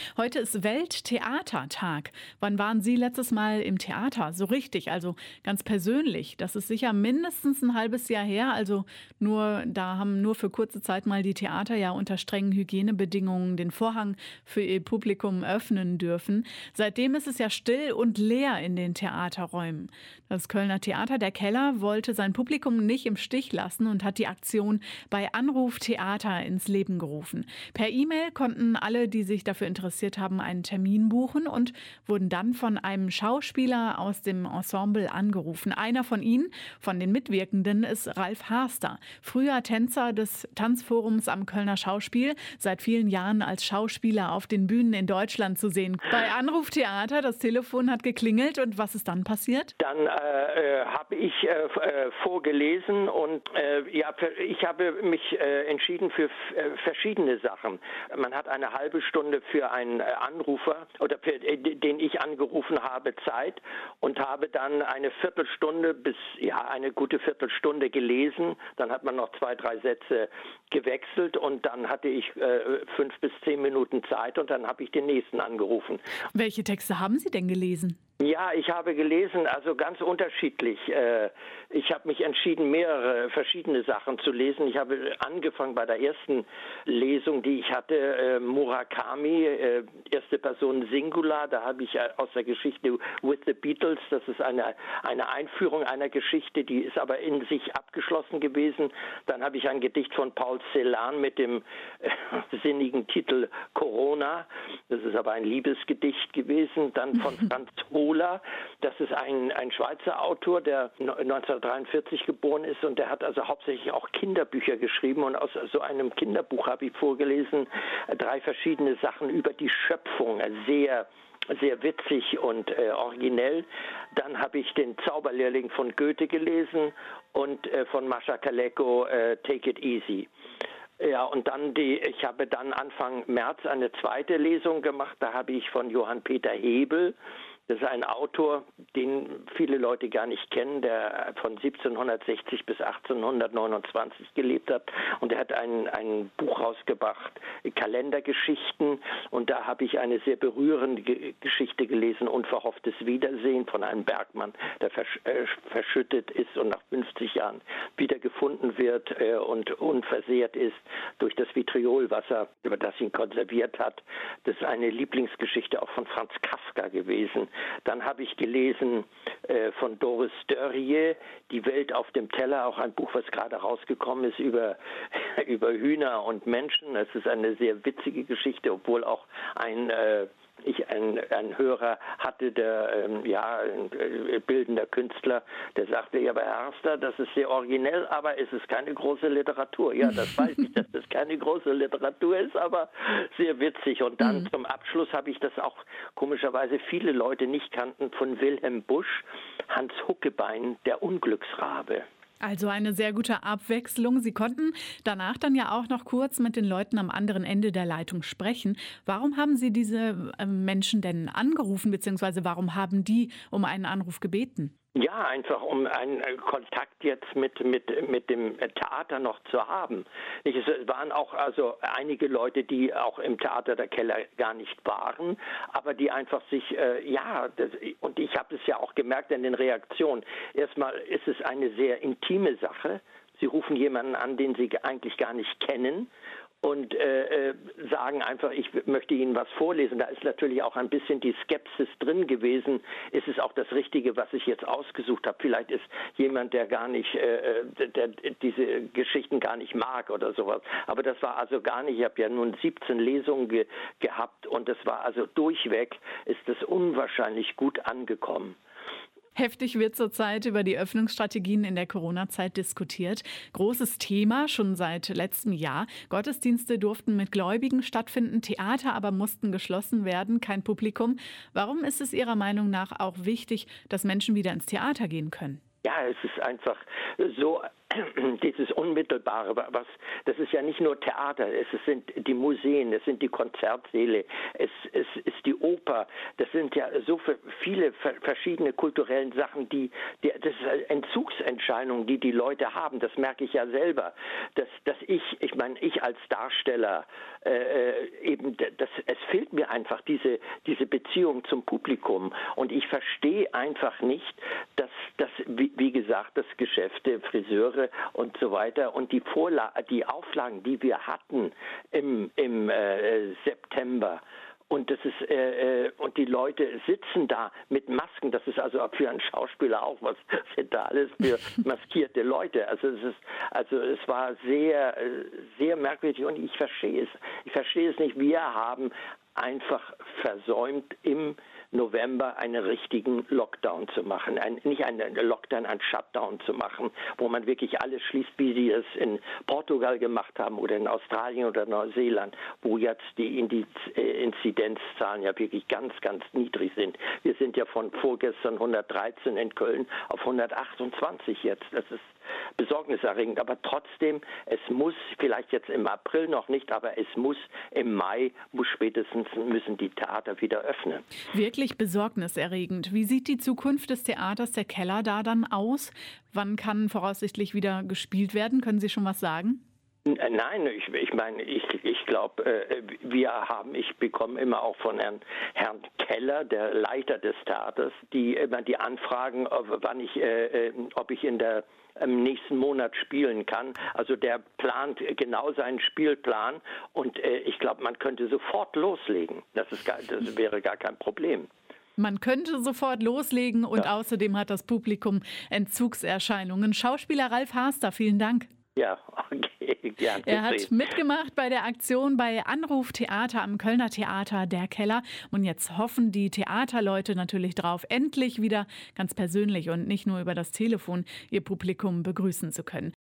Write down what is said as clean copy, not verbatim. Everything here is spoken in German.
Heute ist Welttheatertag. Wann waren Sie letztes Mal im Theater? So richtig, also ganz persönlich. Das ist sicher mindestens ein halbes Jahr her. Da haben nur für kurze Zeit mal die Theater ja unter strengen Hygienebedingungen den Vorhang für ihr Publikum öffnen dürfen. Seitdem ist es ja still und leer in den Theaterräumen. Das Kölner Theater Der Keller wollte sein Publikum nicht im Stich lassen und hat die Aktion bei Anruf Theater ins Leben gerufen. Per E-Mail konnten alle, die sich dafür interessiert haben, einen Termin buchen und wurden dann von einem Schauspieler aus dem Ensemble angerufen. Einer von ihnen, von den Mitwirkenden, ist Ralf Harster, früher Tänzer des Tanzforums am Kölner Schauspiel, seit vielen Jahren als Schauspieler auf den Bühnen in Deutschland zu sehen. Bei Anruf Theater, das Telefon hat geklingelt und was ist dann passiert? Dann habe ich vorgelesen und ich habe mich entschieden für verschiedene Sachen. Man hat eine halbe Stunde für einen Anrufer oder für den ich angerufen habe Zeit und habe dann eine Viertelstunde bis eine gute Viertelstunde gelesen. Dann hat man noch 2, 3 Sätze gewechselt und dann hatte ich 5 bis 10 Minuten Zeit und dann habe ich den nächsten angerufen. Welche Texte haben Sie denn gelesen? Ja, ich habe gelesen, also ganz unterschiedlich. Ich habe mich entschieden, mehrere verschiedene Sachen zu lesen. Ich habe angefangen bei der ersten Lesung, die ich hatte, Murakami, erste Person Singular. Da habe ich aus der Geschichte With the Beatles, das ist eine Einführung einer Geschichte, die ist aber in sich abgeschlossen gewesen. Dann habe ich ein Gedicht von Paul Celan mit dem sinnigen Titel Corona. Das ist aber ein Liebesgedicht gewesen. Dann von Franz Hohler, das ist ein Schweizer Autor, der 1943 geboren ist und der hat also hauptsächlich auch Kinderbücher geschrieben und aus so einem Kinderbuch habe ich vorgelesen 3 verschiedene Sachen über die Schöpfung, sehr witzig und originell. Dann habe ich den Zauberlehrling von Goethe gelesen und von Mascha Kaleko Take It Easy. Ja, und dann ich habe dann Anfang März eine zweite Lesung gemacht, da habe ich von Johann Peter Hebel, das ist ein Autor, den viele Leute gar nicht kennen, der von 1760 bis 1829 gelebt hat. Und er hat ein Buch rausgebracht, Kalendergeschichten. Und da habe ich eine sehr berührende Geschichte gelesen, Unverhofftes Wiedersehen von einem Bergmann, der verschüttet ist und nach 50 Jahren wiedergefunden wird und unversehrt ist durch das Vitriolwasser, über das ihn konserviert hat. Das ist eine Lieblingsgeschichte auch von Franz Kafka gewesen. Dann habe ich gelesen von Doris Dörrie, Die Welt auf dem Teller, auch ein Buch, was gerade rausgekommen ist über Hühner und Menschen. Es ist eine sehr witzige Geschichte, obwohl auch ein Hörer hatte, ein bildender Künstler, der sagte, ja, aber Herr Harster, das ist sehr originell, aber es ist keine große Literatur. Ja, das weiß ich, dass das keine große Literatur ist, aber sehr witzig. Und dann zum Abschluss habe ich das auch komischerweise viele Leute nicht kannten, von Wilhelm Busch, Hans Huckebein, der Unglücksrabe. Also eine sehr gute Abwechslung. Sie konnten danach dann ja auch noch kurz mit den Leuten am anderen Ende der Leitung sprechen. Warum haben Sie diese Menschen denn angerufen, beziehungsweise warum haben die um einen Anruf gebeten? Ja, einfach um einen Kontakt jetzt mit dem Theater noch zu haben. Es waren auch also einige Leute, die auch im Theater Der Keller gar nicht waren, aber die einfach sich, und ich habe es ja auch gemerkt in den Reaktionen. Erstmal ist es eine sehr intime Sache. Sie rufen jemanden an, den Sie eigentlich gar nicht kennen. Und sagen einfach, ich möchte Ihnen was vorlesen. Da ist natürlich auch ein bisschen die Skepsis drin gewesen. Ist es auch das Richtige, was ich jetzt ausgesucht habe? Vielleicht ist jemand, der gar nicht, der diese Geschichten gar nicht mag oder sowas. Aber das war also gar nicht. Ich habe ja nun 17 Lesungen gehabt und das war also durchweg, ist das unwahrscheinlich gut angekommen. Heftig wird zurzeit über die Öffnungsstrategien in der Corona-Zeit diskutiert. Großes Thema schon seit letztem Jahr. Gottesdienste durften mit Gläubigen stattfinden, Theater aber mussten geschlossen werden, kein Publikum. Warum ist es Ihrer Meinung nach auch wichtig, dass Menschen wieder ins Theater gehen können? Ja, es ist einfach so dieses Unmittelbare, das ist ja nicht nur Theater, es sind die Museen, es sind die Konzertsäle, es ist die Oper, das sind ja so viele verschiedene kulturellen Sachen, das ist Entzugsentscheidungen, die Leute haben, das merke ich ja selber, dass ich als Darsteller es fehlt mir einfach diese Beziehung zum Publikum und ich verstehe einfach nicht, dass wie gesagt, das Geschäfte, Friseure und so weiter und die Auflagen, die wir hatten im September. Und und die Leute sitzen da mit Masken. Das ist also für einen Schauspieler auch was. Das sind da alles für maskierte Leute. Also es war sehr, sehr merkwürdig und ich verstehe es. Ich verstehe es nicht. Wir haben einfach versäumt, im November einen richtigen Lockdown zu machen. Nicht einen Lockdown, einen Shutdown zu machen, wo man wirklich alles schließt, wie sie es in Portugal gemacht haben oder in Australien oder Neuseeland, wo jetzt die Inzidenzzahlen ja wirklich ganz, ganz niedrig sind. Wir sind ja von vorgestern 113 in Köln auf 128 jetzt. Das ist besorgniserregend, aber trotzdem, es muss, vielleicht jetzt im April noch nicht, aber es muss im Mai, müssen die Theater wieder öffnen. Wirklich besorgniserregend. Wie sieht die Zukunft des Theaters der Keller da dann aus? Wann kann voraussichtlich wieder gespielt werden? Können Sie schon was sagen? Nein, ich meine, ich glaube, ich bekomme immer auch von Herrn Keller, der Leiter des Theaters, immer die Anfragen, ob ich im nächsten Monat spielen kann. Also der plant genau seinen Spielplan und ich glaube, man könnte sofort loslegen. Das wäre gar kein Problem. Man könnte sofort loslegen und außerdem hat das Publikum Entzugserscheinungen. Schauspieler Ralf Harster, vielen Dank. Ja, okay, gern. Er hat mitgemacht bei der Aktion bei Anruf Theater am Kölner Theater Der Keller. Und jetzt hoffen die Theaterleute natürlich drauf, endlich wieder ganz persönlich und nicht nur über das Telefon ihr Publikum begrüßen zu können.